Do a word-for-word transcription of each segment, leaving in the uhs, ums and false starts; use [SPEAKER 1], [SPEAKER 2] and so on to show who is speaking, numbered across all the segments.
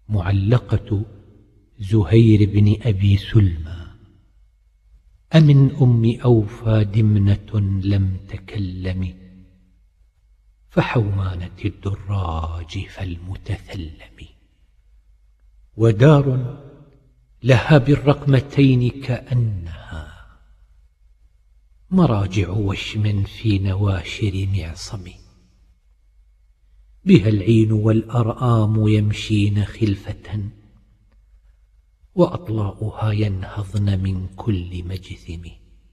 [SPEAKER 1] معلقة زهير بن أبي سلمى. أمن أم أوفى دمنة لم تكلم، فحومانة الدراج فالمتثلم. ودار لها بالرقمتين كأنها مراجع وشم في نواشر معصم، بها العين والأرآم يمشين خلفة، وأطلاؤها ينهضن من كل مجثم.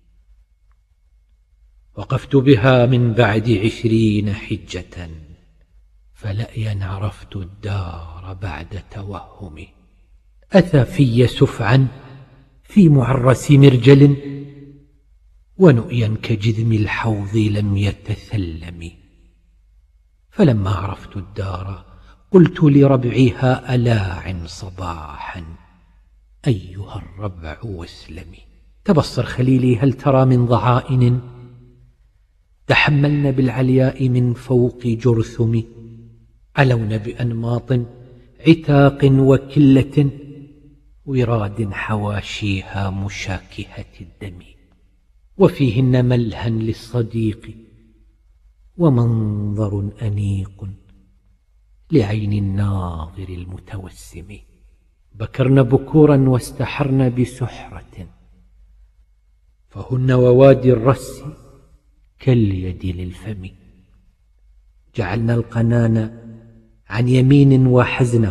[SPEAKER 1] وقفت بها من بعد عشرين حجة، فلأيا عرفت الدار بعد توهم. أتى في سفعا في معرس مرجل، ونؤيا كجذم الحوض لم يتثلم. فلما عرفت الدار قلت لربعها ألاع صباحا أيها الربع واسلمي. تبصر خليلي هل ترى من ضعائن تحملن بالعلياء من فوق جرثم، علون بأنماط عتاق وكلة، وراد حواشيها مشاكهة الدم. وفيهن ملها للصديق ومنظر أنيق لعين الناظر المتوسم. بكرن بكورا واستحرن بسحرة، فهن ووادي الرس كاليد للفم. جعلن القنان عن يمين وحزنه،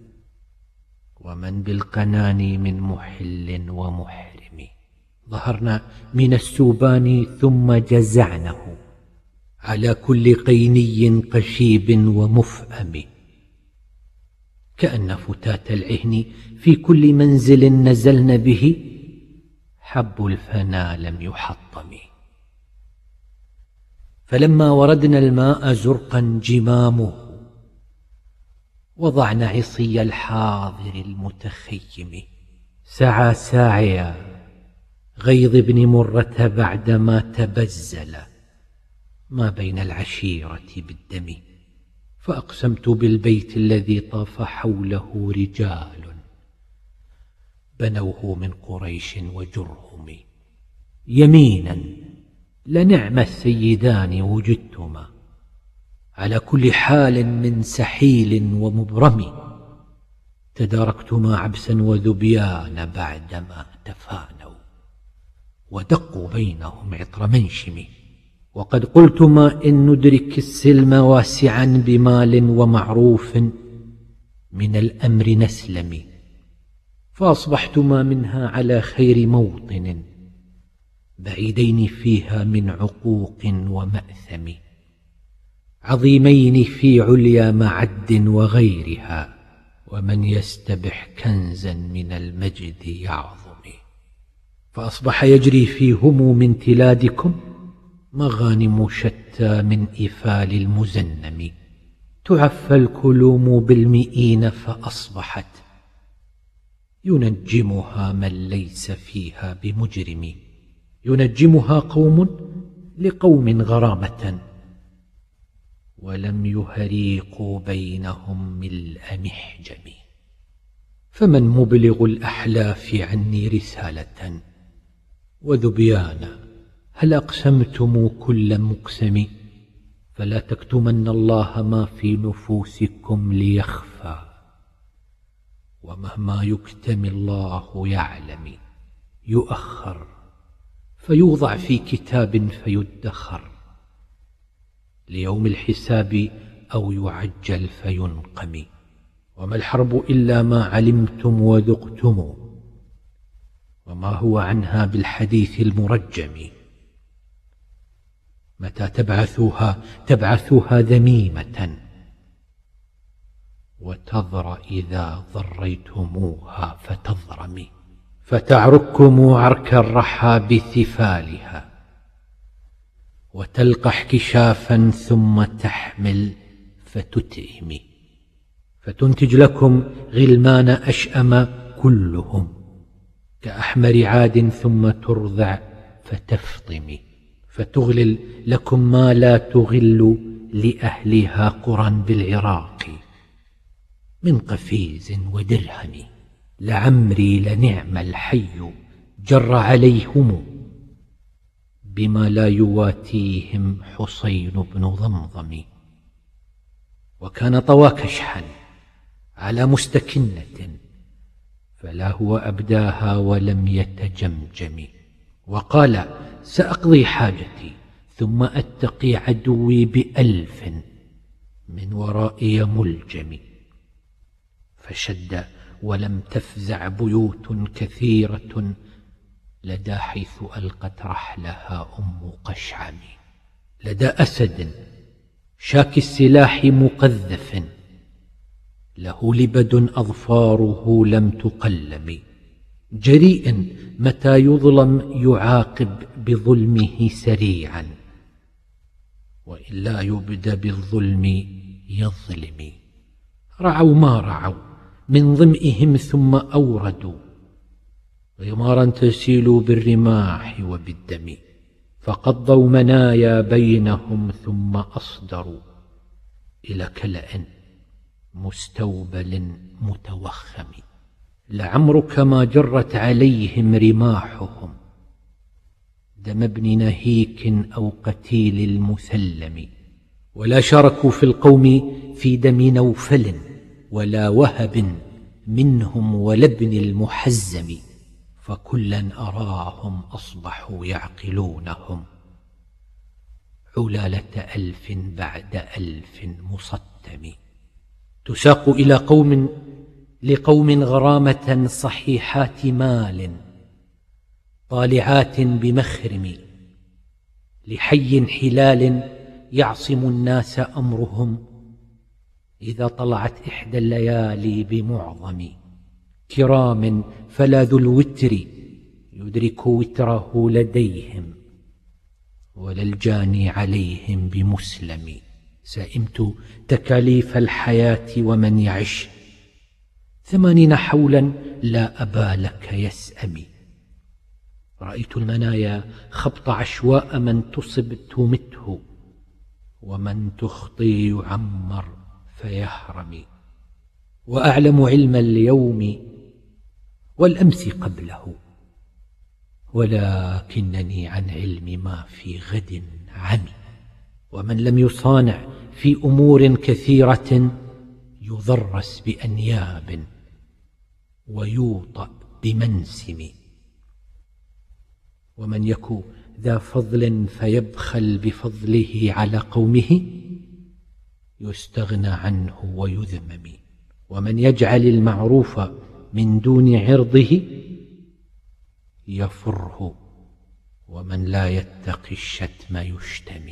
[SPEAKER 1] ومن بالقنان من محل ومحرم. ظهرنا من السوبان ثم جزعنه على كل قيني قشيب ومفأم. كأن فتات العهن في كل منزل نزلن به، حب الفنا لم يحطم. فلما وردنا الماء زرقا جمامه، وضعن عصي الحاضر المتخيم. سعى ساعيا غيظ بن مرة بعدما تبزل ما بين العشيرة بالدم. فأقسمت بالبيت الذي طاف حوله رجال بنوه من قريش وجرهم، يمينا لنعم السيدان وجدتما، على كل حال من سحيل ومبرم. تداركتما عبسا وذبيان بعدما تفانوا، ودقوا بينهم عطر منشم. وقد قلتما إن ندرك السلم واسعا بمال ومعروف من الأمر نسلم. فأصبحتما منها على خير موطن، بعيدين فيها من عقوق ومأثم، عظيمين في عليا معد وغيرها. ومن يستبح كنزا من المجد يعظم. فأصبح يجري فيهم من تلادكم مغانم شتى من إفال المزنم. تعفى الكلوم بالمئين، فأصبحت ينجمها من ليس فيها بمجرم. ينجمها قوم لقوم غرامة، ولم يهريقوا بينهم ملء محجم. فمن مبلغ الأحلاف عني رسالة وذبيانا، هل أقسمتم كل مقسم؟ فلا تكتمن الله ما في نفوسكم ليخفى، ومهما يكتم الله يعلم. يؤخر فيوضع في كتاب فيدخر ليوم الحساب، أو يعجل فينقم. وما الحرب إلا ما علمتم وذقتم، وما هو عنها بالحديث المرجم. متى تبعثوها تبعثوها ذميمة، وتضر إذا ضريتموها فتضرم. فتعركم عرك الرحى بثفالها، وتلقح كشافا ثم تحمل فتتئم. فتنتج لكم غلمان أشأم كلهم كأحمر عاد، ثم ترضع فتفطم. فتغلل لكم ما لا تغل لأهلها قرى بالعراق، من قفيز ودرهم. لعمري لنعم الحي جر عليهم، بما لا يواتيهم حسين بن ضمضم. وكان طوى كشحا على مستكنة، فلا هو أبداها ولم يتجمجم. وقال سأقضي حاجتي ثم أتقي عدوي بألف من ورائي ملجم. فشد ولم تفزع بيوت كثيرة لدى حيث ألقت رحلها أم قشعم. لدى أسد شاك السلاح مقذف، له لبد أظفاره لم تقلم. جريء متى يظلم يعاقب بظلمه سريعا، وإلا يبد بالظلم يظلم. رعوا ما رعوا من ظمئهم ثم أوردوا غمارا تسيل بالرماح وبالدم. فقضوا منايا بينهم ثم أصدروا إلى كلأ مستوبل متوخم. لعمرك ما جرت عليهم رماحهم دم ابن نهيك أو قتيل المثلم. ولا شاركوا في القوم في دم نوفل ولا وهب منهم ولا ابن المحزم. فكلا أراهم أصبحوا يعقلونهم علالة ألف بعد ألف مصتم. تساق إلى قوم لقوم غرامة صحيحات مال طالعات بمخرم. لحي حلال يعصم الناس أمرهم إذا طلعت إحدى الليالي بمعظم. كرام فلا ذو الوتر يدرك وتره لديهم ولا الجاني عليهم بمسلم. سئمت تكاليف الحياة ومن يعش ثمانين حولا لا أبا لك يسأم. رأيت المنايا خبط عشواء من تصب تمته ومن تخطي يعمر فيهرم. وأعلم علم اليوم والأمس قبله، ولكنني عن علم ما في غد عمي. ومن لم يصانع في أمور كثيرة يضرس بأنياب ويوطأ بمنسم. ومن يكو ذا فضل فيبخل بفضله على قومه يستغنى عنه ويذمم. ومن يجعل المعروف من دون عرضه يفره، ومن لا يتقي الشتم يشتم.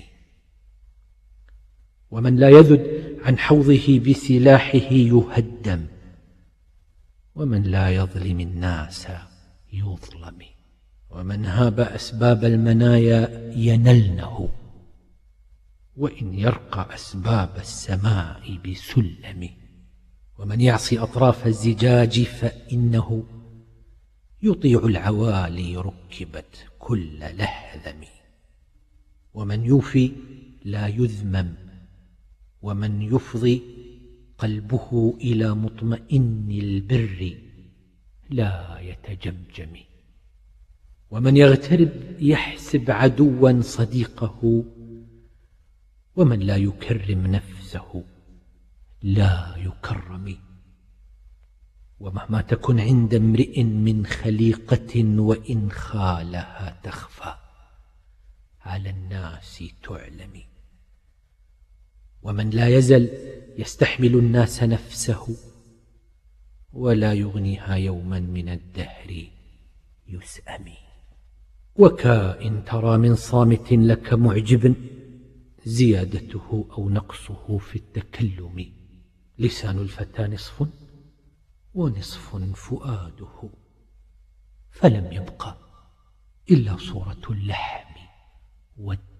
[SPEAKER 1] ومن لا يذد عن حوضه بسلاحه يهدم، ومن لا يظلم الناس يظلم. ومن هاب أسباب المنايا ينلنه، وإن يرقى أسباب السماء بسلم. ومن يعصي أطراف الزجاج فإنه يطيع العوالي ركبت كل لهذم. ومن يوفي لا يذمم، ومن يفضي قلبه إلى مطمئن البر لا يتجمجم. ومن يغترب يحسب عدوا صديقه، ومن لا يكرم نفسه لا يكرم. ومهما تكن عند امرئ من خليقة وإن خالها تخفى على الناس تعلم. ومن لا يزل يستحمل الناس نفسه ولا يغنيها يوما من الدهر يسأم. وكائن ترى من صامت لك معجب زيادته أو نقصه في التكلم. لسان الفتى نصف ونصف فؤاده، فلم يبق إلا صورة اللحم والدم.